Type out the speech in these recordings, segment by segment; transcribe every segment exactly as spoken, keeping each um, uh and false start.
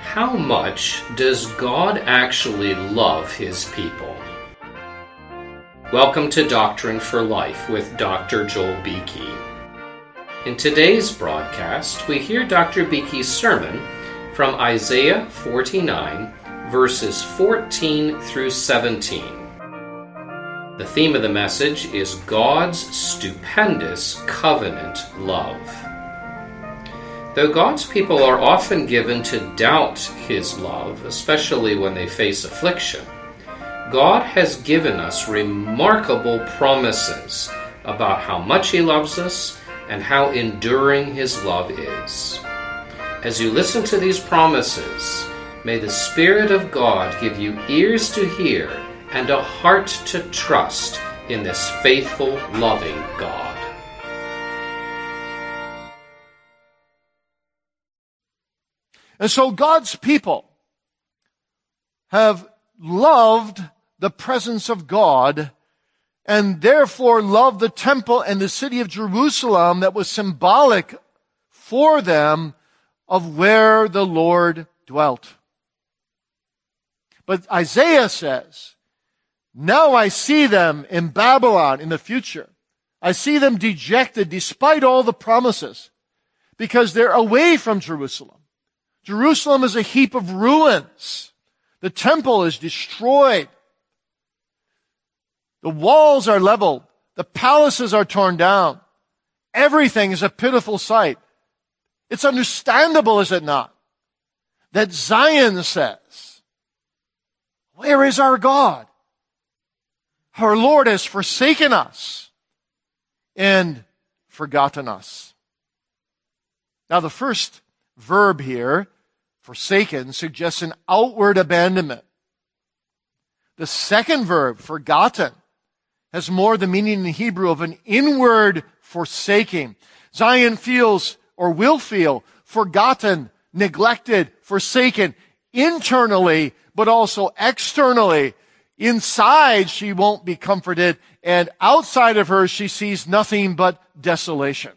How much does God actually love His people? Welcome to Doctrine for Life with Doctor Joel Beeke. In today's broadcast, we hear Doctor Beeke's sermon from Isaiah forty-nine, verses fourteen through seventeen. The theme of the message is God's stupendous covenant love. Though God's people are often given to doubt His love, especially when they face affliction, God has given us remarkable promises about how much He loves us and how enduring His love is. As you listen to these promises, may the Spirit of God give you ears to hear and a heart to trust in this faithful, loving God. And so God's people have loved the presence of God and therefore loved the temple and the city of Jerusalem that was symbolic for them of where the Lord dwelt. But Isaiah says, now I see them in Babylon in the future. I see them dejected despite all the promises because they're away from Jerusalem. Jerusalem is a heap of ruins. The temple is destroyed. The walls are leveled. The palaces are torn down. Everything is a pitiful sight. It's understandable, is it not, that Zion says, where is our God? Our Lord has forsaken us and forgotten us. Now the first verb here, forsaken, suggests an outward abandonment. The second verb, forgotten, has more the meaning in Hebrew of an inward forsaking. Zion feels or will feel forgotten, neglected, forsaken, internally, but also externally. Inside, she won't be comforted, and outside of her, she sees nothing but desolation.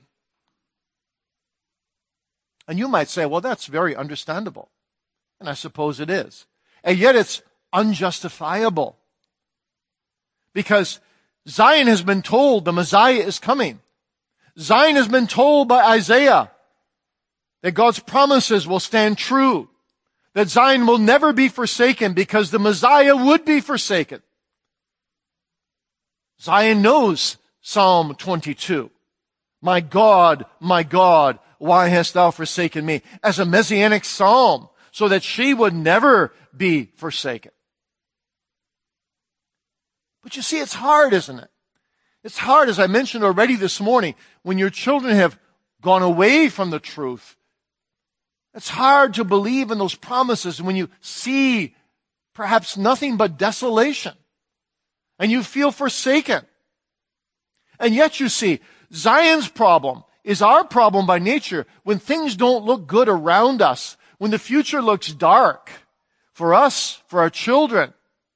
And you might say, well, that's very understandable. And I suppose it is. And yet it's unjustifiable. Because Zion has been told the Messiah is coming. Zion has been told by Isaiah that God's promises will stand true. That Zion will never be forsaken because the Messiah would be forsaken. Zion knows Psalm twenty-two. My God, my God, why hast thou forsaken me? As a messianic psalm, so that she would never be forsaken. But you see, it's hard, isn't it? It's hard, as I mentioned already this morning, when your children have gone away from the truth. It's hard to believe in those promises when you see perhaps nothing but desolation. And you feel forsaken. And yet you see, Zion's problem is our problem by nature when things don't look good around us, when the future looks dark for us, for our children.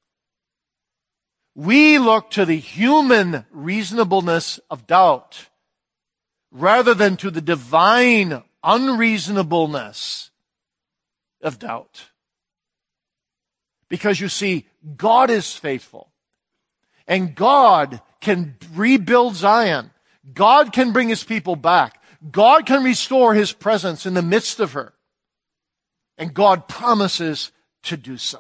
We look to the human reasonableness of doubt rather than to the divine unreasonableness of doubt. Because you see, God is faithful. And God can rebuild Zion. God can bring His people back. God can restore His presence in the midst of her. And God promises to do so.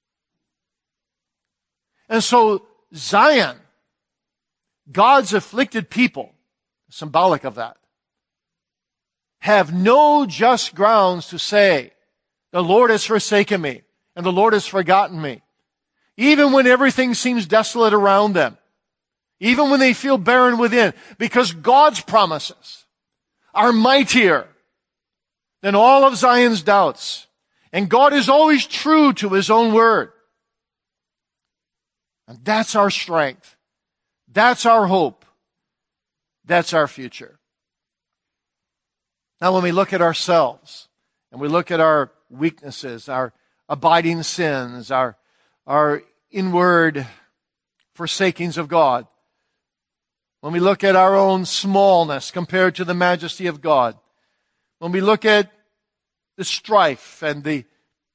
And so Zion, God's afflicted people, symbolic of that, have no just grounds to say, the Lord has forsaken me and the Lord has forgotten me. Even when everything seems desolate around them. Even when they feel barren within. Because God's promises are mightier than all of Zion's doubts. And God is always true to His own word. And that's our strength. That's our hope. That's our future. Now when we look at ourselves, and we look at our weaknesses, our abiding sins, our, our inward forsakings of God, when we look at our own smallness compared to the majesty of God, when we look at the strife and the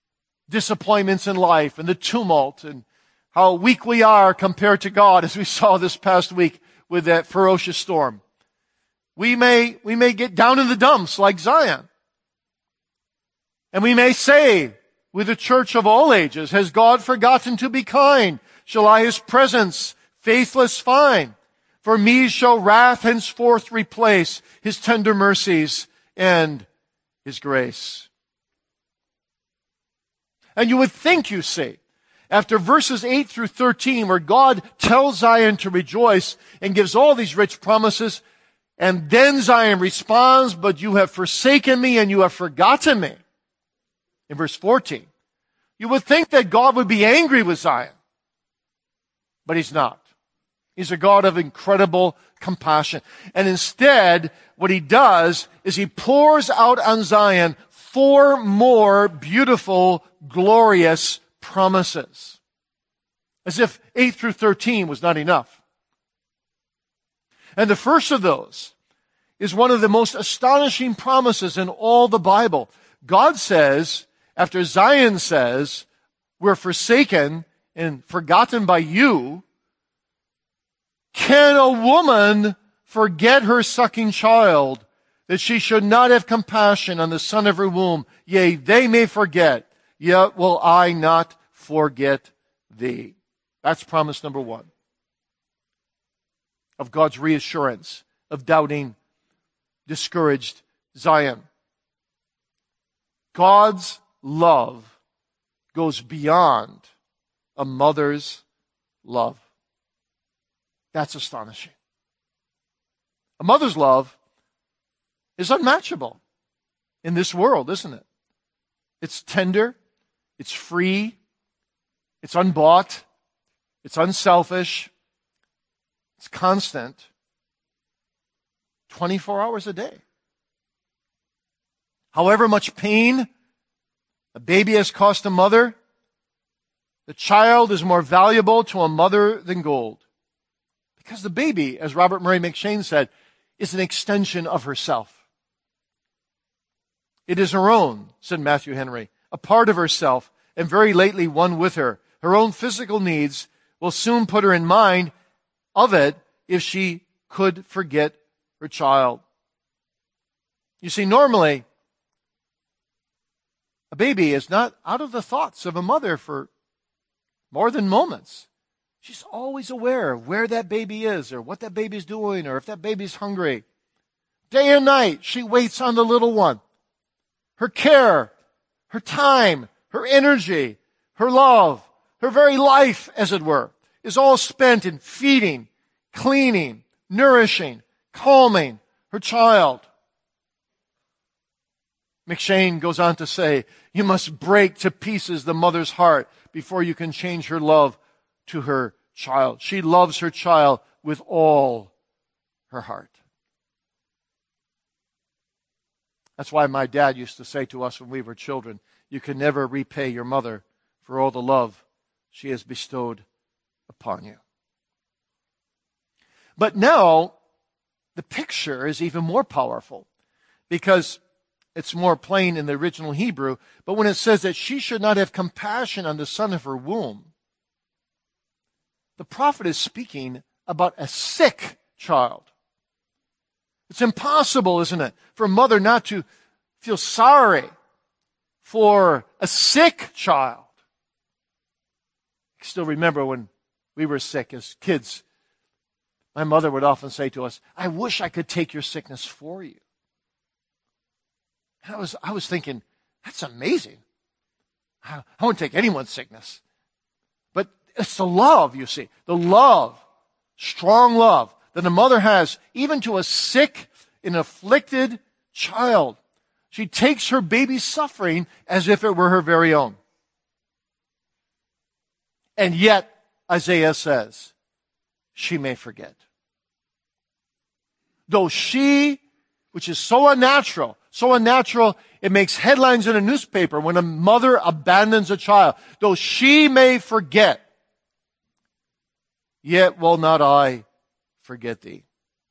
disappointments in life and the tumult and how weak we are compared to God, as we saw this past week with that ferocious storm. We may, we may get down in the dumps like Zion. And we may say, with the church of all ages, has God forgotten to be kind? Shall I his presence faithless find? For me shall wrath henceforth replace his tender mercies and his grace. And you would think, you see, after verses eight through thirteen, where God tells Zion to rejoice and gives all these rich promises, and then Zion responds, but you have forsaken me and you have forgotten me. In verse fourteen, you would think that God would be angry with Zion. But he's not. He's a God of incredible compassion. And instead, what he does is he pours out on Zion four more beautiful, glorious promises. As if eight through thirteen was not enough. And the first of those is one of the most astonishing promises in all the Bible. God says, after Zion says, we're forsaken and forgotten by you, can a woman forget her sucking child, that she should not have compassion on the son of her womb? Yea, they may forget, yet will I not forget thee. That's promise number one of God's reassurance of doubting, discouraged Zion. God's love goes beyond a mother's love. That's astonishing. A mother's love is unmatchable in this world, isn't it? It's tender, it's free, it's unbought, it's unselfish, it's constant, twenty-four hours a day. However much pain a baby has cost a mother, the child is more valuable to a mother than gold. Because the baby, as Robert Murray McCheyne said, is an extension of herself. It is her own, said Matthew Henry, a part of herself, and very lately one with her. Her own physical needs will soon put her in mind of it if she could forget her child. You see, normally, a baby is not out of the thoughts of a mother for more than moments. She's always aware of where that baby is or what that baby's doing or if that baby's hungry. Day and night, she waits on the little one. Her care, her time, her energy, her love, her very life, as it were, is all spent in feeding, cleaning, nourishing, calming her child. McCheyne goes on to say, you must break to pieces the mother's heart before you can change her love to her child. She loves her child with all her heart. That's why my dad used to say to us when we were children, you can never repay your mother for all the love she has bestowed upon you. But now, the picture is even more powerful because it's more plain in the original Hebrew. But when it says that she should not have compassion on the son of her womb, the prophet is speaking about a sick child. It's impossible, isn't it, for a mother not to feel sorry for a sick child. I still remember when we were sick as kids, my mother would often say to us, I wish I could take your sickness for you. And I was, I was thinking, that's amazing. I, I wouldn't take anyone's sickness. But it's the love, you see. The love, strong love, that a mother has, even to a sick and afflicted child. She takes her baby's suffering as if it were her very own. And yet, Isaiah says, she may forget. Though she, which is so unnatural, so unnatural, it makes headlines in a newspaper when a mother abandons a child. Though she may forget, yet will not I forget thee.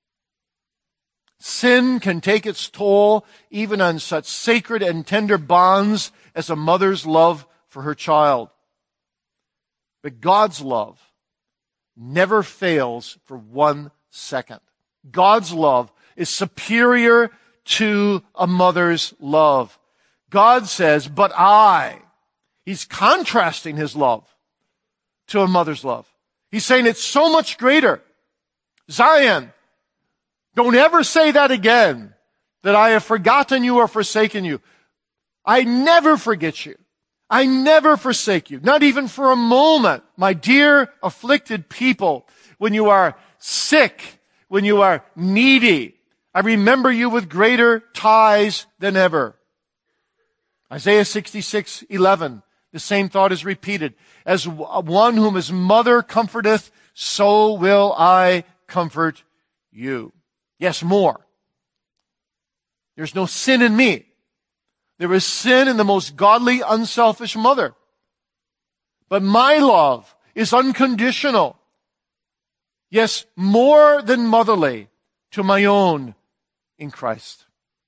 Sin can take its toll even on such sacred and tender bonds as a mother's love for her child. But God's love never fails for one second. God's love is superior to a mother's love. God says, but I. He's contrasting his love to a mother's love. He's saying it's so much greater. Zion, don't ever say that again, that I have forgotten you or forsaken you. I never forget you. I never forsake you, not even for a moment. My dear afflicted people, when you are sick, when you are needy, I remember you with greater ties than ever. Isaiah sixty-six eleven, the same thought is repeated. As one whom his mother comforteth, so will I comfort you. Yes, more. There's no sin in me. There is sin in the most godly, unselfish mother. But my love is unconditional. Yes, more than motherly to my own in Christ.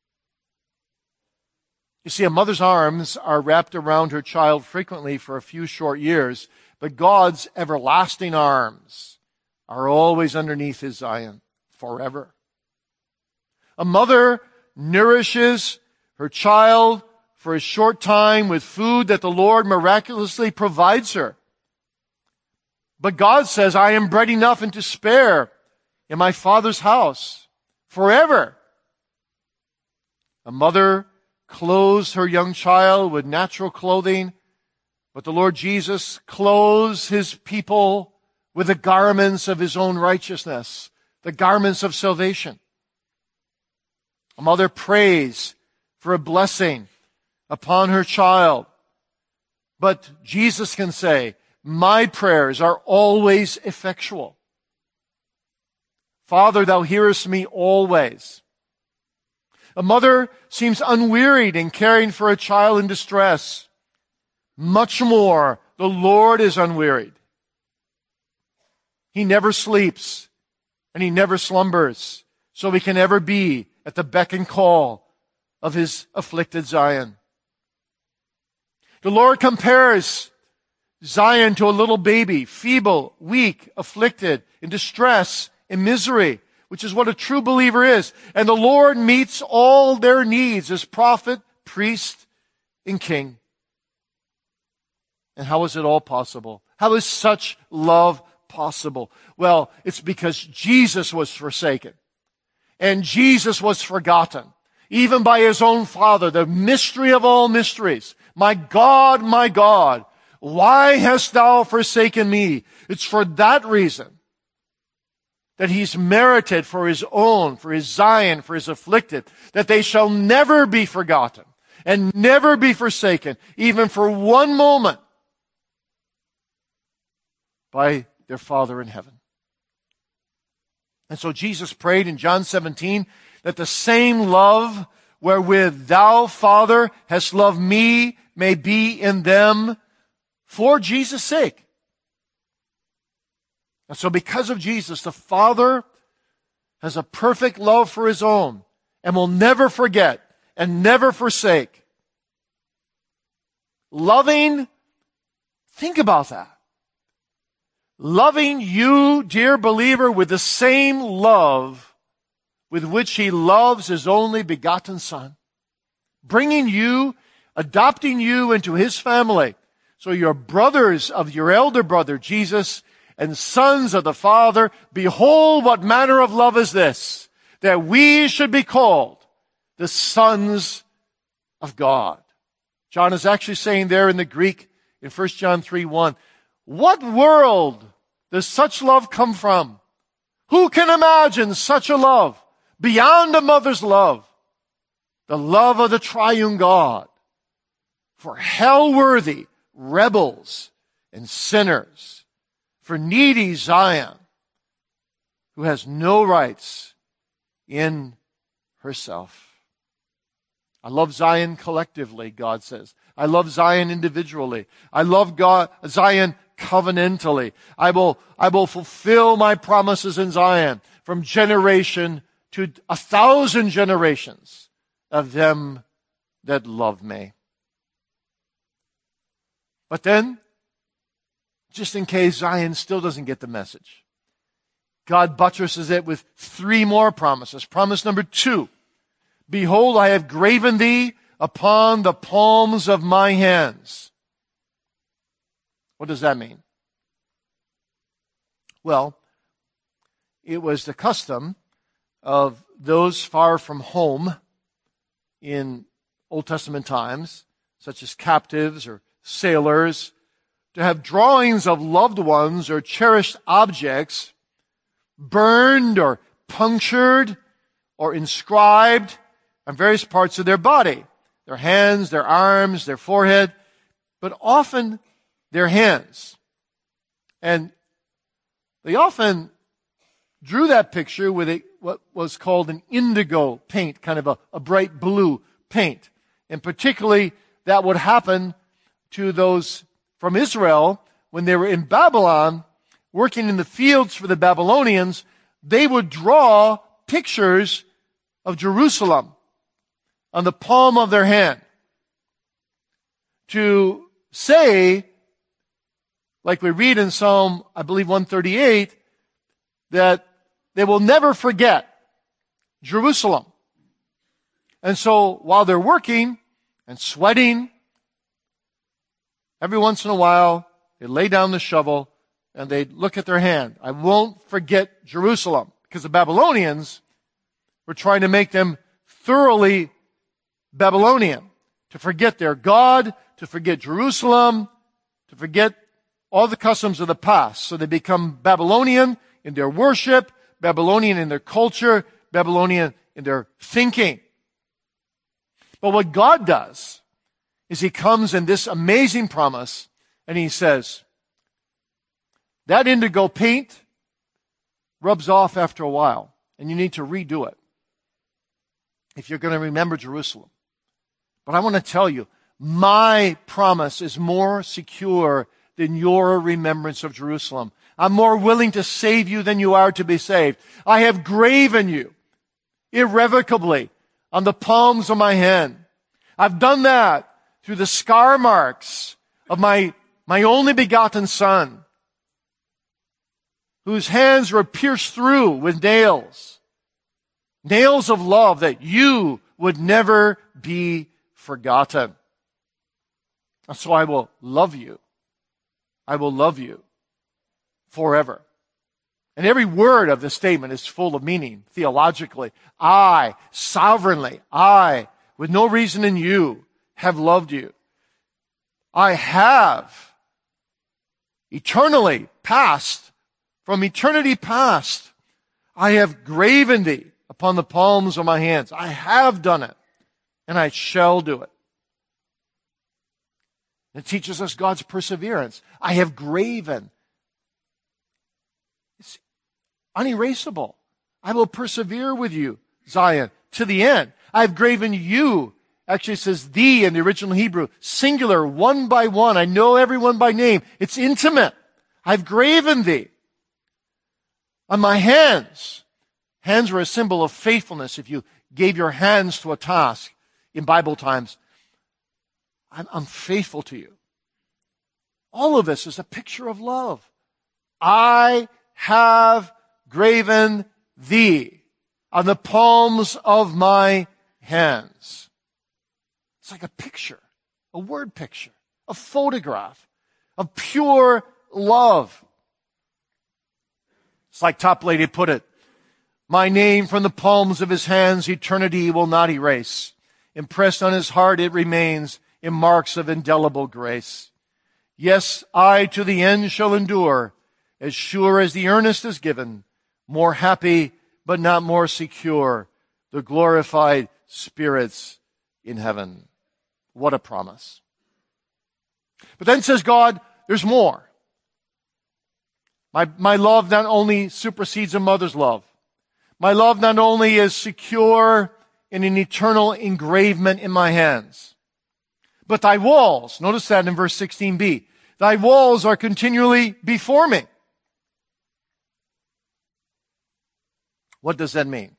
You see, a mother's arms are wrapped around her child frequently for a few short years, but God's everlasting arms are always underneath his Zion forever. A mother nourishes her child for a short time with food that the Lord miraculously provides her. But God says, I am bread enough and to spare in my Father's house forever. A mother clothes her young child with natural clothing, but the Lord Jesus clothes his people with the garments of his own righteousness, the garments of salvation. A mother prays for a blessing upon her child. But Jesus can say, my prayers are always effectual. Father, thou hearest me always. A mother seems unwearied in caring for a child in distress. Much more, the Lord is unwearied. He never sleeps and he never slumbers, so he can ever be at the beck and call of his afflicted Zion. The Lord compares Zion to a little baby, feeble, weak, afflicted, in distress, in misery, which is what a true believer is. And the Lord meets all their needs as prophet, priest, and king. And how is it all possible? How is such love possible? Well, it's because Jesus was forsaken. And Jesus was forgotten, even by his own Father, the mystery of all mysteries. My God, my God, why hast thou forsaken me? It's for that reason that he's merited for his own, for his Zion, for his afflicted, that they shall never be forgotten and never be forsaken, even for one moment, by their Father in heaven. And so Jesus prayed in John seventeen that the same love wherewith thou, Father, hast loved me may be in them for Jesus' sake. And so because of Jesus, the Father has a perfect love for his own and will never forget and never forsake. Loving, think about that. Loving you, dear believer, with the same love with which he loves his only begotten Son. Bringing you, adopting you into his family. So you're brothers of your elder brother, Jesus, and sons of the Father. Behold, what manner of love is this, that we should be called the sons of God. John is actually saying there in the Greek, in First John three one, what world does such love come from? Who can imagine such a love beyond a mother's love? The love of the triune God for hell-worthy rebels and sinners, for needy Zion, who has no rights in herself. I love Zion collectively, God says. I love Zion individually. I love God, Zion covenantally. I will, I will fulfill my promises in Zion from generation to a thousand generations of them that love me. But then, just in case Zion still doesn't get the message, God buttresses it with three more promises. Promise number two, behold, I have graven thee upon the palms of my hands. What does that mean? Well, it was the custom of those far from home in Old Testament times, such as captives or sailors, to have drawings of loved ones or cherished objects burned or punctured or inscribed on various parts of their body, their hands, their arms, their forehead, but often their hands. And they often drew that picture with a, what was called an indigo paint, kind of a, a bright blue paint. And particularly that would happen to those from Israel when they were in Babylon, working in the fields for the Babylonians. They would draw pictures of Jerusalem on the palm of their hand to say, like we read in Psalm, I believe, one thirty-eight, that they will never forget Jerusalem. And so while they're working and sweating, every once in a while, they lay down the shovel and they look at their hand. I won't forget Jerusalem, because the Babylonians were trying to make them thoroughly Babylonian, to forget their God, to forget Jerusalem, to forget all the customs of the past. So they become Babylonian in their worship, Babylonian in their culture, Babylonian in their thinking. But what God does is He comes in this amazing promise and He says, that indigo paint rubs off after a while and you need to redo it if you're going to remember Jerusalem. But I want to tell you, my promise is more secure than your remembrance of Jerusalem. I'm more willing to save you than you are to be saved. I have graven you irrevocably on the palms of my hand. I've done that through the scar marks of my, my only begotten Son, whose hands were pierced through with nails, nails of love, that you would never be forgotten. And so I will love you. I will love you forever. And every word of this statement is full of meaning theologically. I, sovereignly, I, with no reason in you, have loved you. I have eternally past, from eternity past, I have graven thee upon the palms of my hands. I have done it, and I shall do it. It teaches us God's perseverance. I have graven. It's unerasable. I will persevere with you, Zion, to the end. I have graven you. Actually, it says thee in the original Hebrew, singular, one by one. I know everyone by name. It's intimate. I've graven thee on my hands. Hands were a symbol of faithfulness. If you gave your hands to a task in Bible times, I'm, I'm faithful to you. All of this is a picture of love. I have graven thee on the palms of my hands. It's like a picture, a word picture, a photograph of pure love. It's like Toplady put it, my name from the palms of his hands eternity will not erase. Impressed on his heart it remains in marks of indelible grace. Yes, I to the end shall endure, as sure as the earnest is given, more happy but not more secure, the glorified spirits in heaven. What a promise. But then says God, there's more. My, my love not only supersedes a mother's love. My love not only is secure in an eternal engravement in my hands, but thy walls, notice that in verse sixteen b, thy walls are continually before me. What does that mean?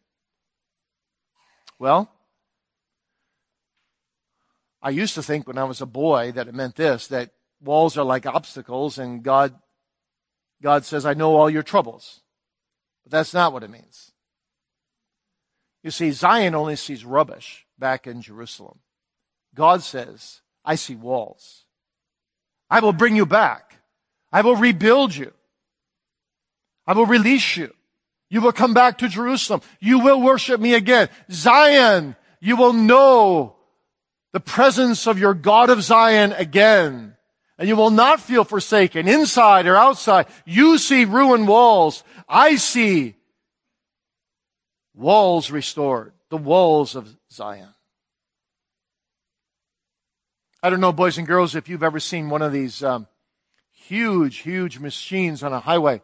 Well, I used to think when I was a boy that it meant this, that walls are like obstacles, and God, God says, I know all your troubles. But that's not what it means. You see, Zion only sees rubbish back in Jerusalem. God says, I see walls. I will bring you back. I will rebuild you. I will release you. You will come back to Jerusalem. You will worship me again. Zion, you will know the presence of your God of Zion again. And you will not feel forsaken, inside or outside. You see ruined walls. I see walls restored, the walls of Zion. I don't know, boys and girls, if you've ever seen one of these um, huge, huge machines on a highway.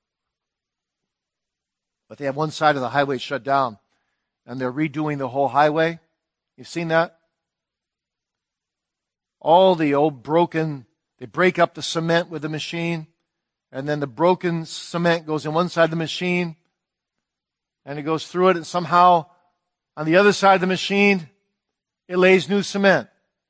But they have one side of the highway shut down, and they're redoing the whole highway. You've seen that? All the old broken, they break up the cement with the machine, and then the broken cement goes in one side of the machine, and it goes through it, and somehow on the other side of the machine, it lays new cement.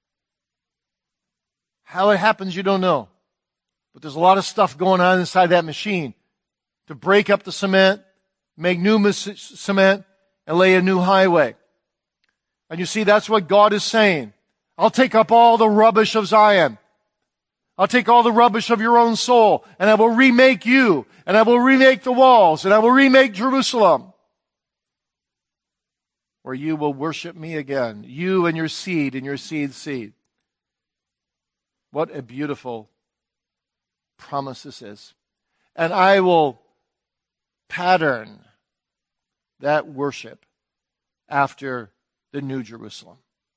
How it happens, you don't know. But there's a lot of stuff going on inside that machine to break up the cement, make new cement, and lay a new highway. And you see, that's what God is saying. I'll take up all the rubbish of Zion. I'll take all the rubbish of your own soul, and I will remake you, and I will remake the walls, and I will remake Jerusalem, where you will worship me again, you and your seed and your seed's seed. What a beautiful promise this is. And I will pattern that worship after the New Jerusalem.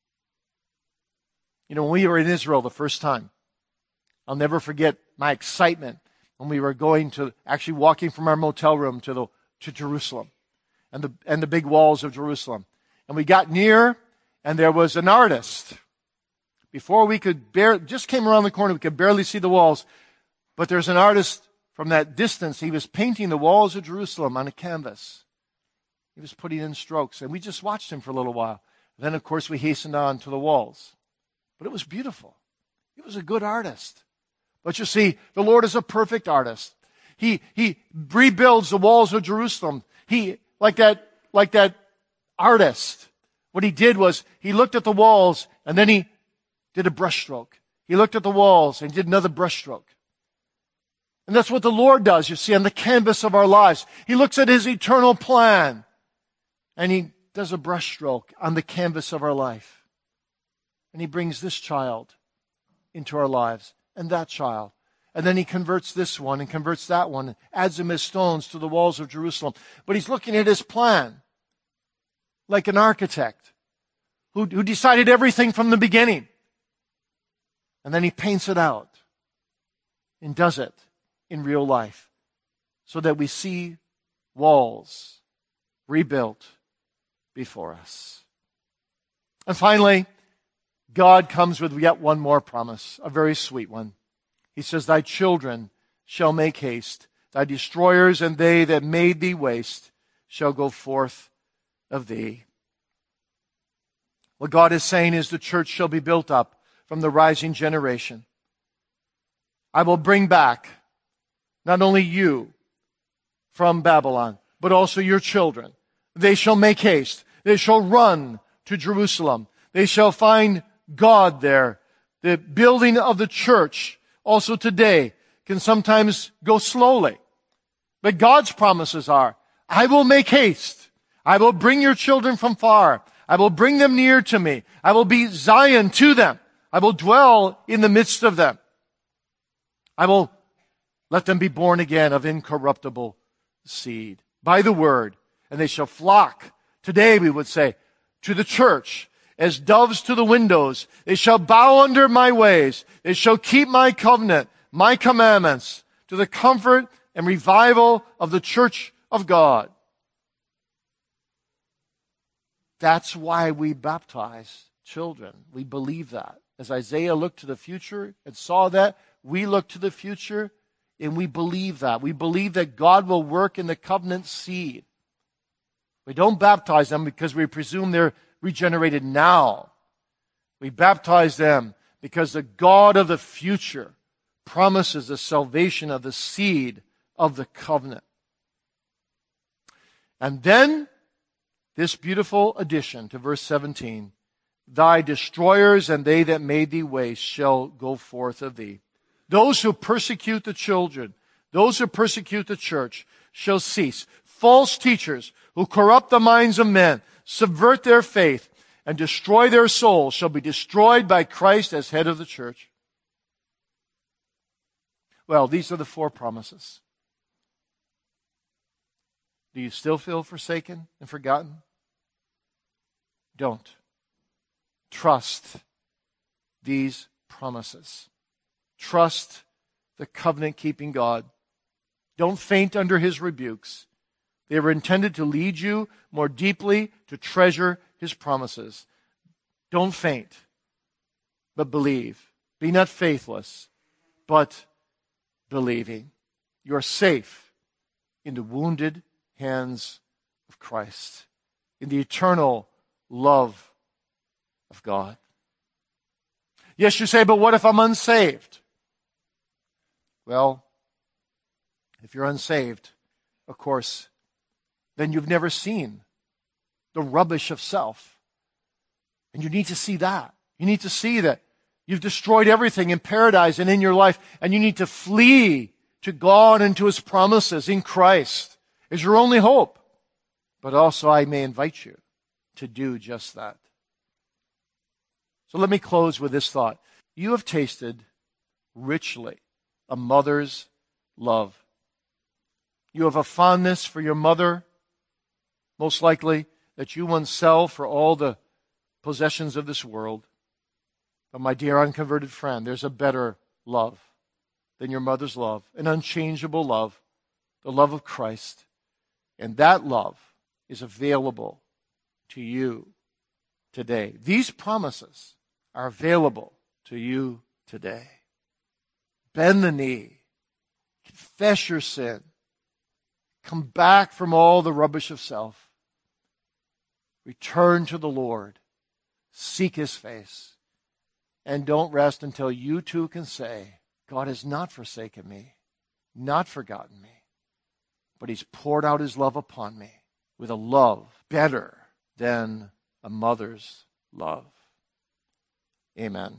You know, when we were in Israel the first time, I'll never forget my excitement when we were going to, actually walking from our motel room to the to Jerusalem and the and the big walls of Jerusalem. And we got near, and there was an artist. Before we could bear, just came around the corner, we could barely see the walls. But there's an artist from that distance. He was painting the walls of Jerusalem on a canvas. He was putting in strokes, and we just watched him for a little while. Then, of course, we hastened on to the walls. But it was beautiful. He was a good artist. But you see, the Lord is a perfect artist. He he rebuilds the walls of Jerusalem. He like that like that artist. What he did was he looked at the walls, and then he did a brushstroke. He looked at the walls and did another brushstroke. And that's what the Lord does, you see, on the canvas of our lives. He looks at His eternal plan, and He does a brushstroke on the canvas of our life. And He brings this child into our lives, and that child. And then He converts this one and converts that one, and adds them as stones to the walls of Jerusalem. But He's looking at His plan like an architect who, who decided everything from the beginning. And then He paints it out and does it in real life so that we see walls rebuilt before us. And finally, God comes with yet one more promise, a very sweet one. He says, thy children shall make haste. Thy destroyers and they that made thee waste shall go forth of thee. What God is saying is the church shall be built up from the rising generation. I will bring back not only you from Babylon, but also your children. They shall make haste. They shall run to Jerusalem. They shall find God there. The building of the church also today can sometimes go slowly. But God's promises are, I will make haste. I will bring your children from far. I will bring them near to me. I will be Zion to them. I will dwell in the midst of them. I will let them be born again of incorruptible seed by the word. And they shall flock, today we would say, to the church as doves to the windows. They shall bow under my ways. They shall keep my covenant, my commandments, to the comfort and revival of the church of God. That's why we baptize children. We believe that. As Isaiah looked to the future and saw that, we look to the future and we believe that. We believe that God will work in the covenant seed. We don't baptize them because we presume they're regenerated now. We baptize them because the God of the future promises the salvation of the seed of the covenant. And then, this beautiful addition to verse seventeen, thy destroyers and they that made thee waste shall go forth of thee. Those who persecute the children, those who persecute the church shall cease. False teachers who corrupt the minds of men, subvert their faith, and destroy their souls shall be destroyed by Christ as head of the church. Well, these are the four promises. Do you still feel forsaken and forgotten? Don't. Trust these promises. Trust the covenant-keeping God. Don't faint under His rebukes. They were intended to lead you more deeply to treasure His promises. Don't faint, but believe. Be not faithless, but believing. You are safe in the wounded hands of Christ, in the eternal love of God. Yes, you say, but what if I'm unsaved? Well, if you're unsaved, of course, then you've never seen the rubbish of self. And you need to see that. You need to see that you've destroyed everything in paradise and in your life, and you need to flee to God and to His promises in Christ is your only hope. But also I may invite you to do just that. So let me close with this thought. You have tasted richly a mother's love. You have a fondness for your mother, most likely, that you once sell for all the possessions of this world. But my dear unconverted friend, there's a better love than your mother's love, an unchangeable love, the love of Christ. And that love is available to you today. These promises are available to you today. Bend the knee. Confess your sin. Come back from all the rubbish of self. Return to the Lord. Seek His face. And don't rest until you too can say, God has not forsaken me, not forgotten me, but He's poured out His love upon me with a love better than a mother's love. Amen.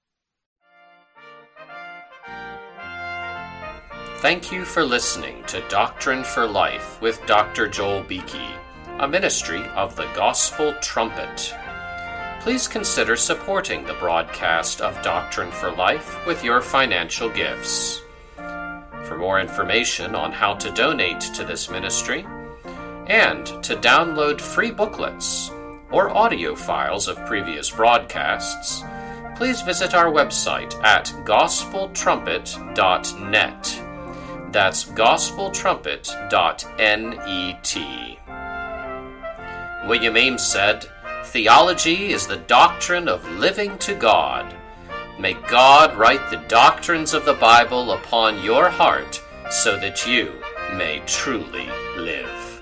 Thank you for listening to Doctrine for Life with Doctor Joel Beeke, a ministry of the Gospel Trumpet. Please consider supporting the broadcast of Doctrine for Life with your financial gifts. For more information on how to donate to this ministry and to download free booklets or audio files of previous broadcasts, please visit our website at gospel trumpet dot net. That's gospel trumpet dot net. William Ames said, "Theology is the doctrine of living to God." May God write the doctrines of the Bible upon your heart so that you may truly live.